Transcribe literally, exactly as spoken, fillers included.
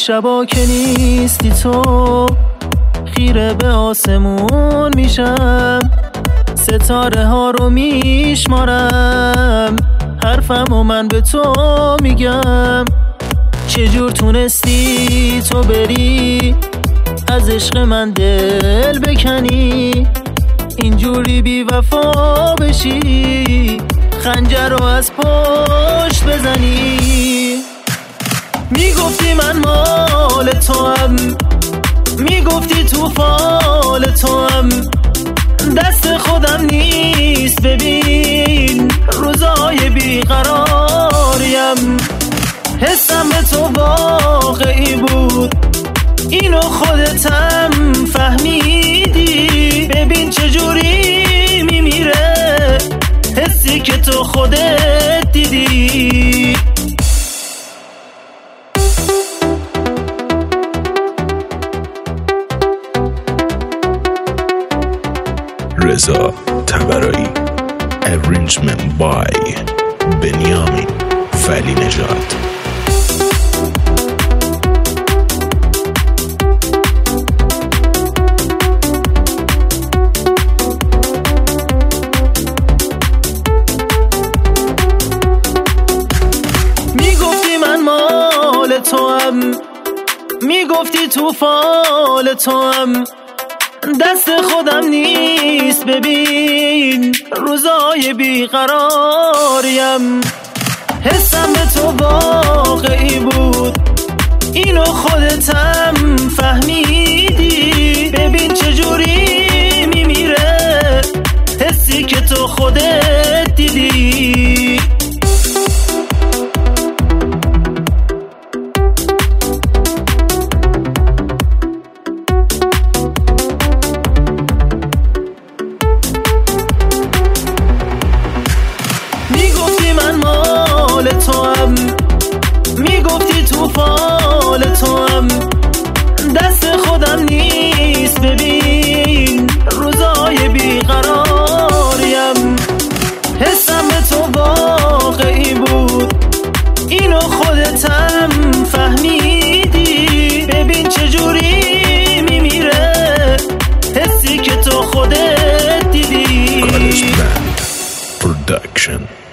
شبا که نیستی تو خیره به آسمون میشم، ستاره ها رو میشمارم، حرفم و من به تو میگم. چجور تونستی تو بری از عشق من دل بکنی، اینجوری بی وفا بشی، خنجر رو از پشت بزنی. میگفتی من مال تو هم، میگفتی تو فال تو هم، دست خودم نیست ببین روزای بیقراریم. حسم به تو واقعی بود، اینو خودتم فهمیدی. ببین چجوری میمیره حسی که تو خودت دیدی. رضا طبرایی. Arrangement by بنیامین ولی نژاد. میگفتی من مال تو هم، میگفتی تو فال تو هم، دست خودم نیست ببین روزای بیقراریم. حسم به تو واقعی بود، اینو خودتم فهمیدی. ببین چجوری میمیره حسی که تو خودت دیدی. میگفتی من مال تو هم، میگفتی تو فال تو هم، دست خودم نیست ببین روزای بیقراریم. حسم به تو واقعی بود، اینو خودتم فهمیدی. ببین چجوری میمیره حسی که تو خودت دیدی. Production.